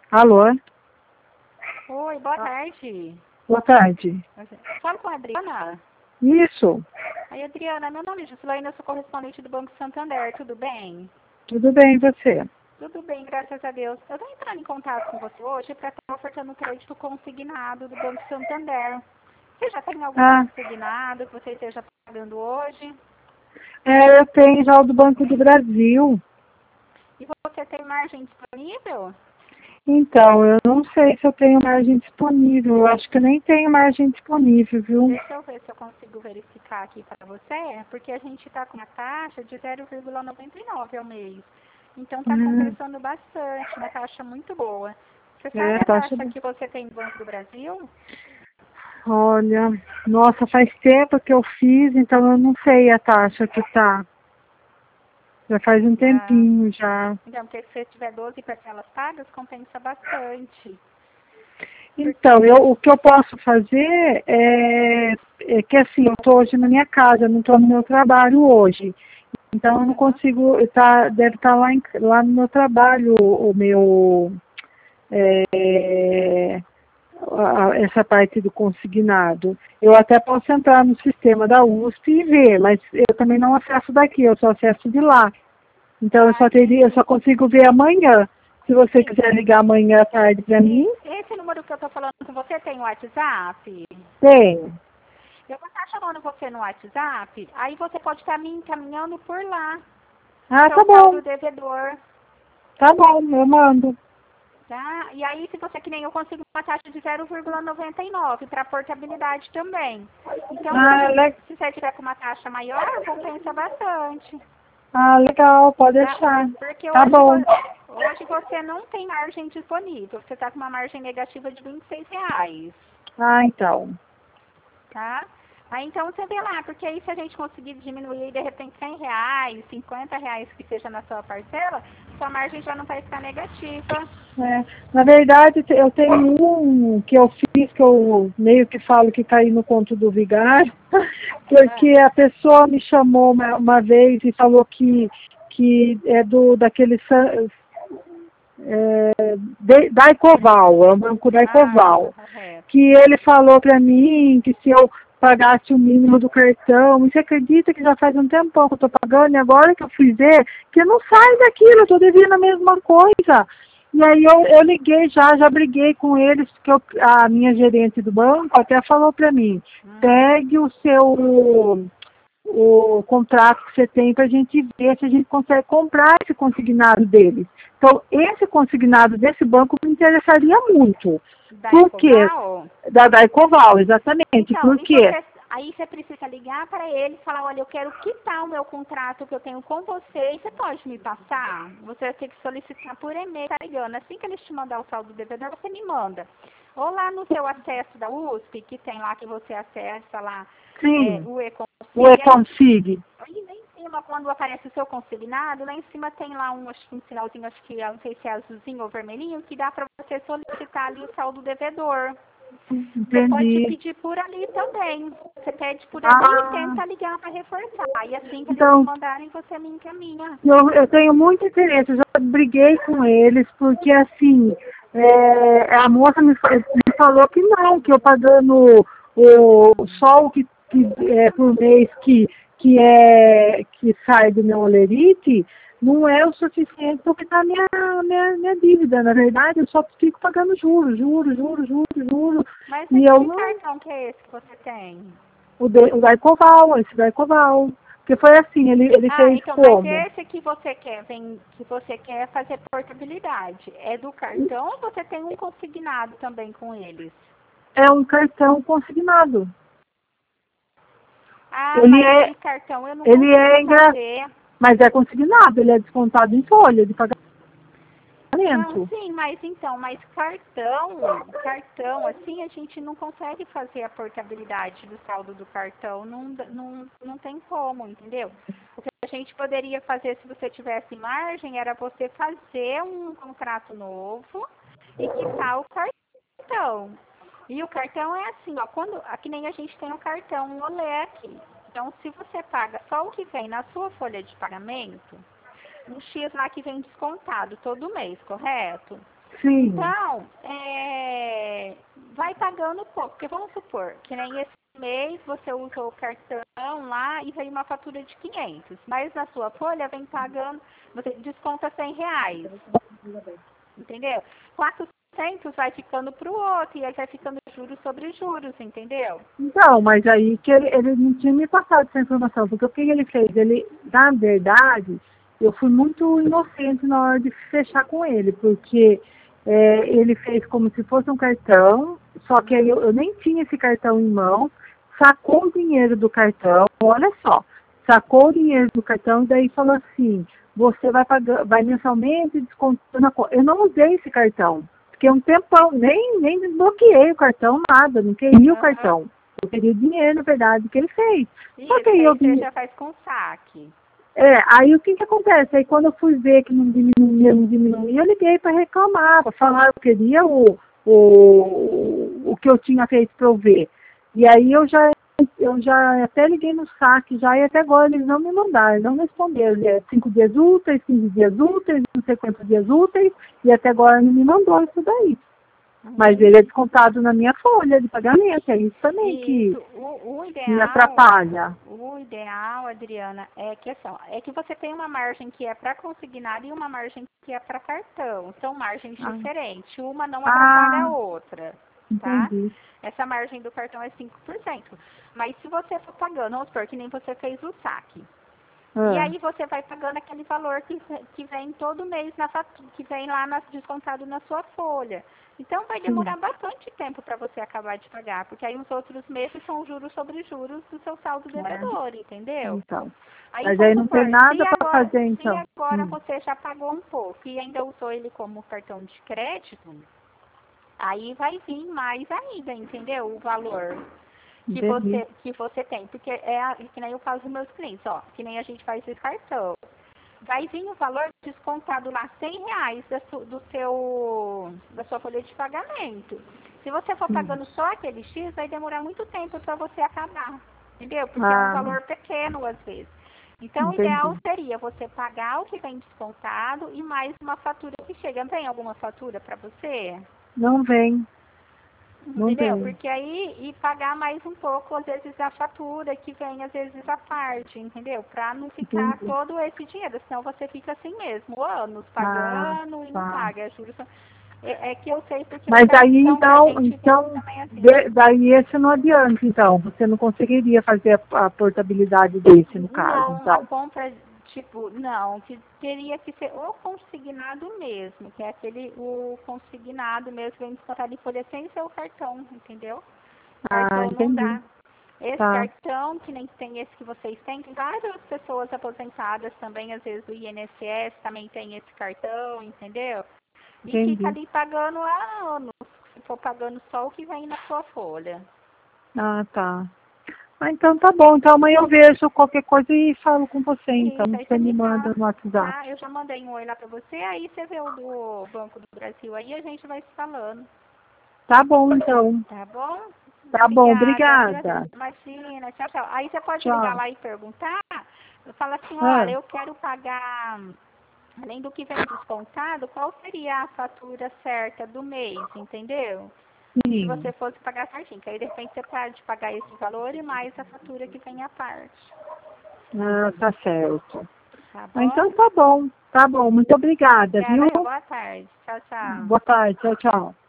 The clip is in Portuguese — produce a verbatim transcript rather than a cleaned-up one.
Alô? Oi, boa tarde. Boa tarde. Fala com a Adriana. Isso. Aí, Adriana, meu nome é Gislaine, eu sou correspondente do Banco Santander, tudo bem? Tudo bem, e você? Tudo bem, graças a Deus. Eu estou entrando em contato com você hoje para estar ofertando crédito consignado do Banco Santander. Você já tem algum Ah, consignado que você esteja pagando hoje? é, eu tenho já o do Banco do Brasil. E você tem margem disponível? Então, eu não sei se eu tenho margem disponível. Eu acho que eu nem tenho margem disponível, viu? Deixa eu ver se eu consigo verificar aqui para você, porque a gente está com uma taxa de zero vírgula noventa e nove ao mês. Então está Hum, compensando bastante, uma taxa muito boa. Você é, sabe a taxa. taxa que você tem no Banco do Brasil? Olha, nossa, faz tempo que eu fiz, então eu não sei a taxa que tá. Já faz um Ah, tempinho já. então, porque se você tiver doze parcelas pagas, compensa bastante. Porque, Então, eu, o que eu posso fazer é, é que assim, eu estou hoje na minha casa, eu não estou no meu trabalho hoje. Então eu não uhum. consigo, tá, deve estar lá, em- lá no meu trabalho o, o meu, é, a- essa parte do consignado. Eu até posso entrar no sistema da U S P e ver, mas eu também não acesso daqui, eu só acesso de lá. Então eu Ah, só teria, eu entendi. só consigo ver amanhã. Se você Sim. quiser ligar amanhã à tarde para mim, E esse número que eu estou falando com você tem WhatsApp? tem. Eu vou estar chamando você no WhatsApp, aí você pode estar me encaminhando por lá. O Ah, seu tá bom, saldo devedor, tá bom, eu mando. tá? E aí, se você que nem eu consigo uma taxa de zero vírgula noventa e nove para portabilidade também. Então, se, a Ah, gente, le- se você tiver com uma taxa maior, compensa bastante, ah, legal, pode tá? deixar. Porque Tá hoje, bom. vo- hoje você não tem margem disponível. Você está com uma margem negativa de vinte e seis reais. Ah, então. Tá? Aí então você vê lá, porque aí se a gente conseguir diminuir de repente cem reais, cinquenta reais que seja na sua parcela, sua margem já não vai ficar negativa. É, na verdade, te- eu tenho um que eu fiz, que eu meio que falo que caí no conto do vigário, Ah, porque a pessoa me chamou uma, uma vez e falou que, que é do daquele San- é, de- da Ecoval, é um banco da ah, Ecoval, correto. que ele falou para mim que se eu pagasse o mínimo do cartão, e você acredita que já faz um tempão que eu estou pagando, e agora que eu fui ver, que não sai daquilo, eu estou devendo a mesma coisa. E aí eu, eu liguei já, já briguei com eles, porque eu- a minha gerente do banco até falou para mim, Hum, pegue o seu o contrato que você tem para a gente ver se a gente consegue comprar esse consignado deles. Então, esse consignado desse banco me interessaria muito. da Por quê? Ecoval? Da, da Ecoval, exatamente. Então, Por e quê? você, aí você precisa ligar para ele e falar, olha, eu quero quitar o meu contrato que eu tenho com você, e você pode me passar? Você vai ter que solicitar por e-mail, tá ligando? Assim que eles te mandar o saldo do devedor, você me manda. Ou lá no seu acesso da U S P, que tem lá que você acessa lá é, Sim, o o e-consig, aí, Econsig. aí lá em cima, quando aparece o seu consignado, lá em cima tem lá um, acho que um sinalzinho, acho que eu não sei se é azulzinho ou vermelhinho, que dá para você solicitar ali o saldo do devedor. Você pode Entendi. pedir por ali também. Você pede por ali e Ah, tenta ligar para reforçar. E assim que eles me então, mandarem, você me encaminha. eu, eu tenho muito interesse, eu já briguei com eles, porque assim, é, a moça me, fa- me falou que não, que eu pagando o, só o que, que é por mês que, que, é, que sai do meu olerite, não é o suficiente para quitar minha, minha, minha dívida. Na verdade, eu só fico pagando juros, juros, juros, juros, juros. Mas é E eu que não, cartão que é esse que você tem? o, de, o da Ecoval, esse da Ecoval. Porque foi assim, ele, ele Ah, fez então, mas como? esse que você quer, vem, que você quer fazer portabilidade, é do cartão ou você tem um consignado também com eles? É um cartão consignado. Ah, Ele mas é, de cartão eu não ele consigo é engraçado, fazer. mas é consignado, ele é descontado em folha de Não, pagamento. sim, mas então, mas cartão, cartão, assim, a gente não consegue fazer a portabilidade do saldo do cartão, não, não, não tem como, entendeu? O que a gente poderia fazer se você tivesse margem era você fazer um contrato novo e quitar o cartão. E o cartão é assim, ó, quando, aqui nem a gente tem o cartão, um olé aqui. Então, se você paga só o que vem na sua folha de pagamento, um X lá que vem descontado todo mês, correto? Sim. Então, é, vai pagando pouco, porque vamos supor que nem esse mês você usou o cartão lá e veio uma fatura de quinhentos, mas na sua folha vem pagando, você desconta cem reais, entendeu? quatrocentos vai ficando para o outro e aí vai ficando juros sobre juros, entendeu? Então, mas aí que ele, ele não tinha me passado essa informação, porque o que ele fez? Ele, na verdade, eu fui muito inocente na hora de fechar com ele, porque é, ele fez como se fosse um cartão, só que aí eu, eu nem tinha esse cartão em mãos, sacou o dinheiro do cartão, olha só, sacou o dinheiro do cartão e daí falou assim, você vai pagar, vai mensalmente descontando a conta. Eu não usei esse cartão, porque um tempão, nem, nem desbloqueei o cartão, nada, não queria Uhum. o cartão. Eu queria o dinheiro, na verdade, que ele fez. Isso, Só que aí eu você vi. já faz com saque. É, aí o que que acontece? Aí quando eu fui ver que não diminuía, não diminuía, eu liguei para reclamar, para falar, eu queria o, o, o que eu tinha feito para eu ver. E aí eu já, eu já até liguei no saque já e até agora eles não me mandaram, não responderam. É cinco dias úteis, quinze dias úteis, não sei quantos dias úteis, e até agora não me mandou isso daí. Mas ele é descontado na minha folha de pagamento, é isso também que Isso, o, o ideal, me atrapalha. o ideal, Adriana, é que assim, ó, é que você tem uma margem que é para consignado e uma margem que é para cartão. São margens Ah. diferentes, uma não atrapalha Ah, a outra, tá? entendi. Essa margem do cartão é cinco por cento. Mas se você for pagando, vamos supor que nem você fez o saque. Ah. E aí você vai pagando aquele valor que, que vem todo mês, na fatura, que vem lá na, descontado na sua folha. Então vai demorar Sim. bastante tempo para você acabar de pagar, porque aí os outros meses são juros sobre juros do seu saldo devedor, entendeu? Então. Aí Mas vamos aí não supor, tem se nada para agora, fazer, se então. agora Hum. você já pagou um pouco e ainda usou ele como cartão de crédito, aí vai vir mais ainda, entendeu? O valor que Entendi. você, que você tem. Porque é a- que nem eu faço com meus clientes, ó, que nem a gente faz esse cartão. Vai vir o valor descontado lá cem reais da, su, do seu, da sua folha de pagamento. Se você for Sim. pagando só aquele X, vai demorar muito tempo para você acabar. Entendeu? Porque é um Ah, valor pequeno às vezes. Então, o ideal entendi. seria você pagar o que vem descontado e mais uma fatura que chega. Não tem alguma fatura para você? Não vem. Não Entendeu? vem. Porque aí, e pagar mais um pouco, às vezes, a fatura que vem, às vezes, a parte, entendeu? Pra não ficar Entendi. todo esse dinheiro, senão você fica assim mesmo, anos Ah, pagando e não tá. paga. É, juros, é, é que eu sei porque o Mas aí, cartão que a então, gente então vende também é assim. de- daí esse não adianta, então. Você não conseguiria fazer a, a portabilidade desse, no caso, Não, a então. compra, tipo, não, que teria que ser o consignado mesmo, que é aquele, o consignado mesmo, que vem descontado em folha sem ser o cartão, entendeu? Ah, Cartão não entendi. dá. Esse Tá. cartão, que nem tem esse que vocês têm, tem várias pessoas aposentadas também, às vezes o I N S S também tem esse cartão, entendeu? E fica Entendi. ali pagando há anos, se for pagando só o que vem na sua folha. Ah, tá. Ah, então tá bom. Então amanhã eu vejo qualquer coisa e falo com você, então. Isso, aí Você você me me manda passa, no WhatsApp. tá? Eu já mandei um oi lá pra você, aí você vê o do Banco do Brasil aí, a gente vai se falando, Tá bom, então. tá bom? Tá bom, Obrigada, agradeço. obrigada. Imagina, tchau, tchau. Aí você pode ligar Tchau. lá e perguntar, fala assim, olha, Ah, eu quero pagar, além do que vem descontado, qual seria a fatura certa do mês, entendeu? Se sim. você fosse pagar certinho, que aí de repente você pode pagar esse valor e mais a fatura que vem à parte, Ah, tá certo. tá Ah, bom? então tá bom. Tá bom. Muito obrigada, viu? Obrigada, boa tarde. Tchau, tchau. Boa tarde. Tchau, tchau.